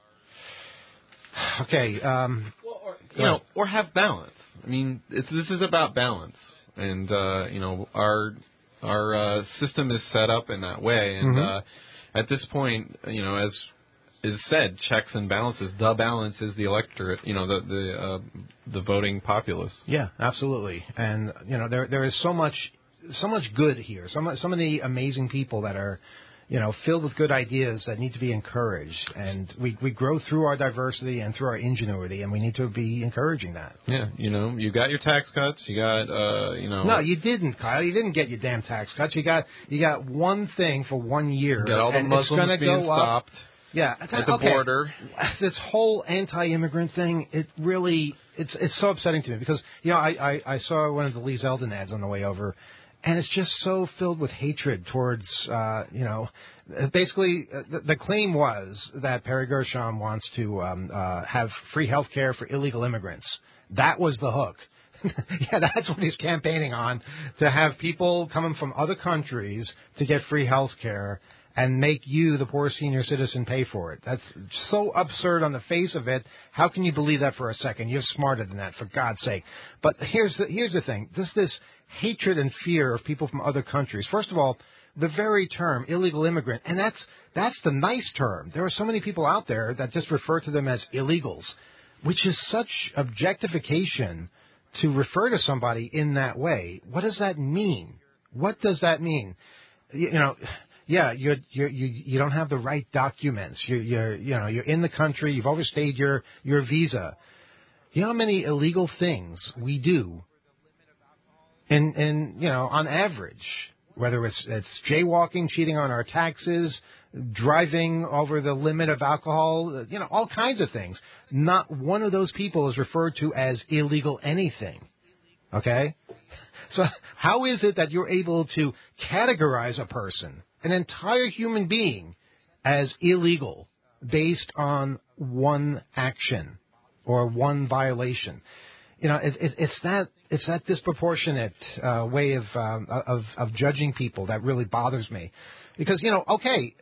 Okay. Um, well, or, you know, or have balance. I mean, it's, this is about balance, and uh, you know, our our uh, system is set up in that way, and mm-hmm. uh, at this point, you know, as is said, checks and balances. The balance is the electorate, you know, the the uh, the voting populace. Yeah, absolutely. And you know, there there is so much so much good here. So much, so many amazing people that are, you know, filled with good ideas that need to be encouraged. And we we grow through our diversity and through our ingenuity, and we need to be encouraging that. Yeah, you know, you got your tax cuts. You got, uh, you know. No, you didn't, Kyle. You didn't get your damn tax cuts. You got you got one thing for one year. You got all the and Muslims it's being go stopped. Up. Yeah, at the okay. border. This whole anti-immigrant thing, it really, it's it's so upsetting to me, because, you know, I, I, I saw one of the Lee Zeldin ads on the way over, and it's just so filled with hatred towards, uh, you know, basically uh, the, the claim was that Perry Gershon wants to um, uh, have free health care for illegal immigrants. That was the hook. Yeah, that's what he's campaigning on, to have people coming from other countries to get free health care and make you, the poor senior citizen, pay for it. That's so absurd on the face of it. How can you believe that for a second? You're smarter than that, for God's sake. But here's the, here's the thing. This, this hatred and fear of people from other countries. First of all, the very term illegal immigrant, and that's that's the nice term. There are so many people out there that just refer to them as illegals, which is such objectification to refer to somebody in that way. What does that mean? What does that mean? You, you know... Yeah, you're, you're, you you don't have the right documents. You're, you're you know you're in the country. You've overstayed your your visa. You know how many illegal things we do. In in you know on average, whether it's it's jaywalking, cheating on our taxes, driving over the limit of alcohol, you know all kinds of things. Not one of those people is referred to as illegal anything. Okay, so how is it that you're able to categorize a person, an entire human being, as illegal based on one action or one violation? You know, it, it, it's that it's that disproportionate uh, way of, um, of of judging people that really bothers me, because you know, okay,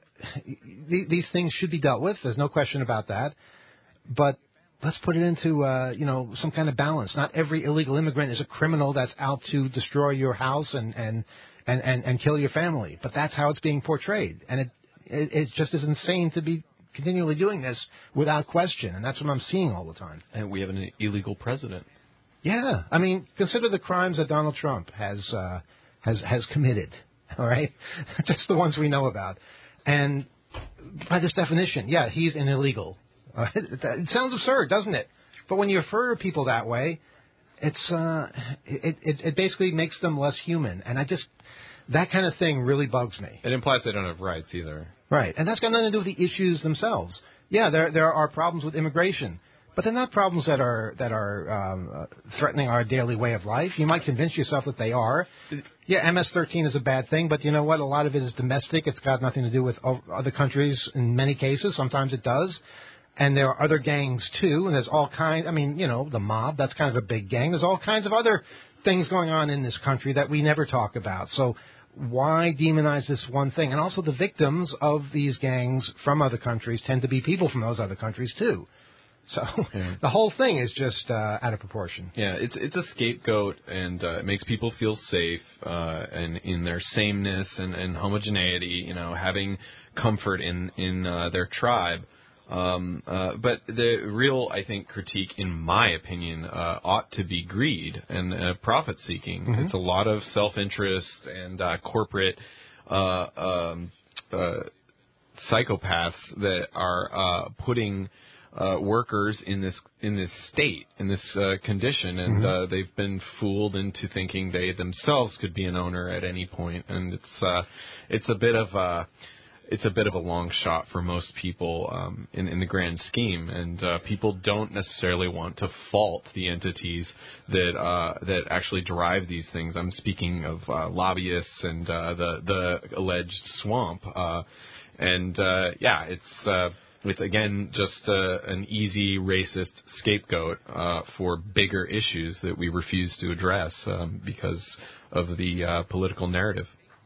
th- these things should be dealt with. There's no question about that, but let's put it into uh, you know some kind of balance. Not every illegal immigrant is a criminal that's out to destroy your house and and. And, and, and kill your family. But that's how it's being portrayed. And it, it it just is insane to be continually doing this without question. And that's what I'm seeing all the time. And we have an illegal president. Yeah. I mean, consider the crimes that Donald Trump has uh, has has committed. All right? Just the ones we know about. And by this definition, yeah, he's an illegal. Uh, it, it sounds absurd, doesn't it? But when you refer to people that way, it's uh, it, it it basically makes them less human. And I just... That kind of thing really bugs me. It implies they don't have rights either. Right. And that's got nothing to do with the issues themselves. Yeah, there there are problems with immigration, but they're not problems that are that are um, uh, threatening our daily way of life. You might convince yourself that they are. Yeah, M S thirteen is a bad thing, but you know what? A lot of it is domestic. It's got nothing to do with other countries in many cases. Sometimes it does. And there are other gangs, too, and there's all kinds. I mean, you know, the mob, that's kind of a big gang. There's all kinds of other things going on in this country that we never talk about. So why demonize this one thing? And also the victims of these gangs from other countries tend to be people from those other countries, too. So yeah. The whole thing is just uh, out of proportion. Yeah, it's it's a scapegoat, and uh, it makes people feel safe uh, and in their sameness and, and homogeneity, you know, having comfort in, in uh, their tribe. Um, uh, but the real, I think, critique, in my opinion, uh, ought to be greed and uh, profit-seeking. Mm-hmm. It's a lot of self-interest and uh, corporate uh, um, uh, psychopaths that are uh, putting uh, workers in this in this state, in this uh, condition, and Mm-hmm. uh, they've been fooled into thinking they themselves could be an owner at any point, and it's uh, it's a bit of a it's a bit of a long shot for most people um, in, in the grand scheme, and uh, people don't necessarily want to fault the entities that uh, that actually drive these things. I'm speaking of uh, lobbyists and uh, the the alleged swamp, uh, and uh, yeah, it's uh, it's again just uh, an easy racist scapegoat uh, for bigger issues that we refuse to address um, because of the uh, political narrative.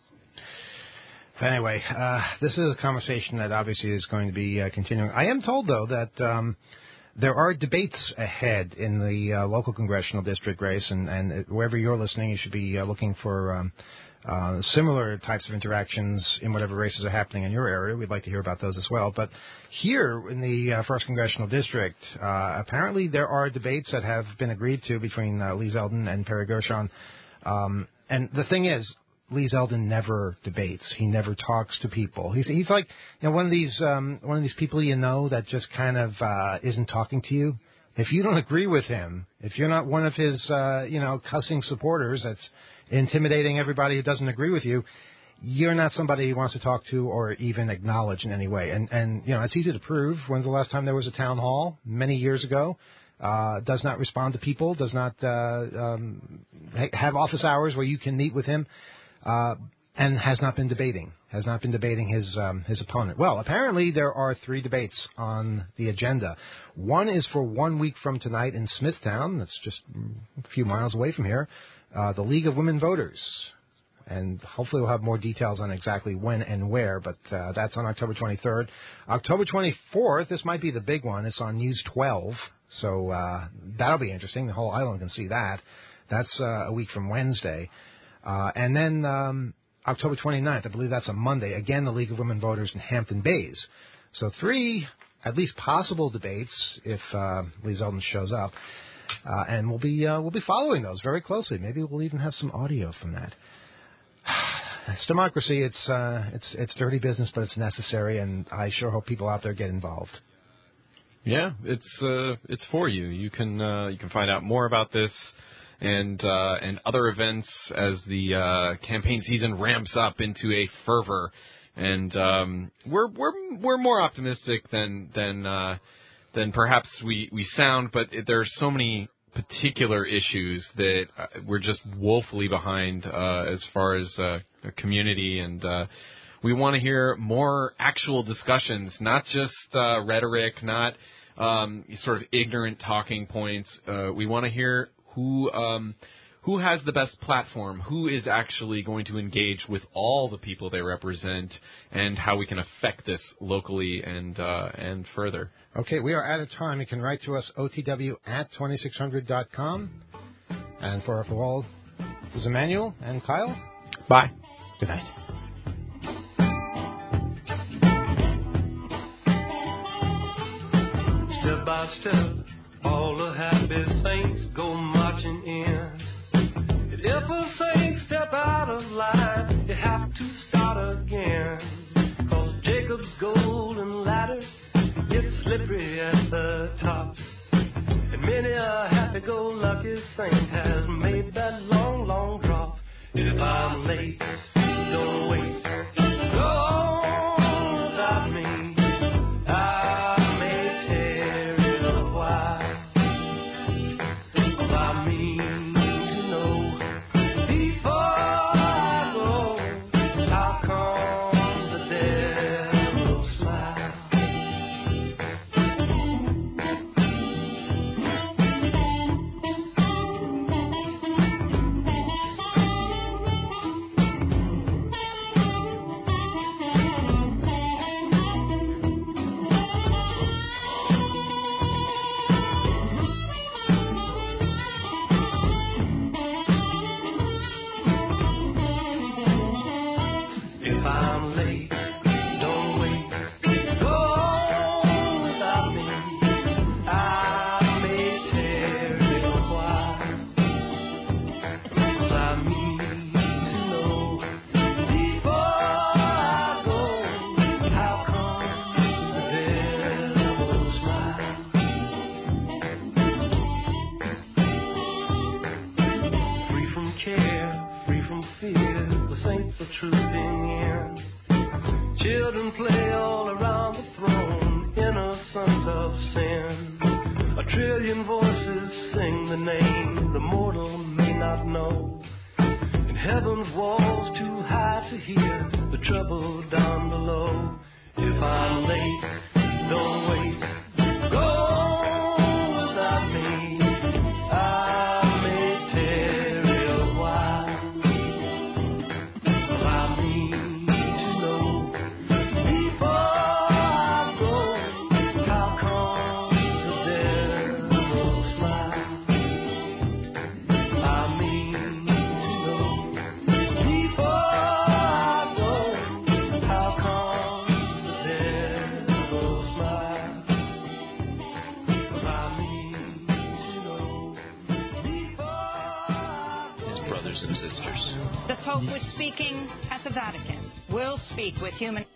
Anyway, uh, this is a conversation that obviously is going to be uh, continuing. I am told, though, that um, there are debates ahead in the uh, local congressional district race, and, and wherever you're listening, you should be uh, looking for um, uh, similar types of interactions in whatever races are happening in your area. We'd like to hear about those as well. But here in the uh, first congressional district, uh, apparently there are debates that have been agreed to between uh, Lee Zeldin and Perry Gershon. Um, and the thing is, Lee Zeldin never debates. He never talks to people. He's he's like you know one of these um, one of these people you know that just kind of uh, isn't talking to you. If you don't agree with him, if you're not one of his uh, you know cussing supporters that's intimidating everybody who doesn't agree with you, you're not somebody he wants to talk to or even acknowledge in any way. And and you know it's easy to prove. When's the last time there was a town hall? Many years ago. Uh, does not respond to people. Does not uh, um, ha- have office hours where you can meet with him. Uh, and has not been debating, has not been debating his um, his opponent. Well, apparently there are three debates on the agenda. One is for one week from tonight in Smithtown. That's just a few miles away from here. Uh, the League of Women Voters. And hopefully we'll have more details on exactly when and where, but uh, that's on October twenty-third. October twenty-fourth, this might be the big one. It's on News twelve, so uh, that'll be interesting. The whole island can see that. That's uh, a week from Wednesday. Uh, and then um, October twenty-ninth, I believe that's a Monday, again, the League of Women Voters in Hampton Bays. So three, at least possible debates if uh, Lee Zeldin shows up. Uh, and we'll be uh, we'll be following those very closely. Maybe we'll even have some audio from that. It's democracy. It's uh, it's it's dirty business, but it's necessary, and I sure hope people out there get involved. Yeah, it's uh, it's for you. You can uh, you can find out more about this and uh, and other events as the uh, campaign season ramps up into a fervor, and um, we're we're we're more optimistic than than uh, than perhaps we, we sound, but there are so many particular issues that uh, we're just woefully behind uh, as far as uh, a community, and uh, we want to hear more actual discussions, not just uh, rhetoric, not um, sort of ignorant talking points. Uh, we want to hear who um, who has the best platform, who is actually going to engage with all the people they represent, and how we can affect this locally and uh, and further. Okay, we are out of time. You can write to us, O T W at twenty-six hundred dot com. And for, for all, this is Emmanuel and Kyle. Bye. Good night. Step by step, all the happy saints go marching in. And if a saint step out of line, you have to start again. 'Cause Jacob's golden ladder gets slippery at the top. And many a happy-go-lucky saint has made that long, long drop. If I'm late, don't wait. Go on without me. I may tarry a while. I mean to know before I go how come the devil smile. Children play all around the throne, innocent of sin. A trillion voices sing the name the mortal may not know. In heaven's walls too high to hear the trouble down below. If I'm late, don't wait. Go without me. I may tarry a while. But I need to know before I go how come the devil smile. I mean to know before I go how come the devil smile. I mean to know before I go. His brothers and sisters. The Pope was speaking at the Vatican. Will speak with human...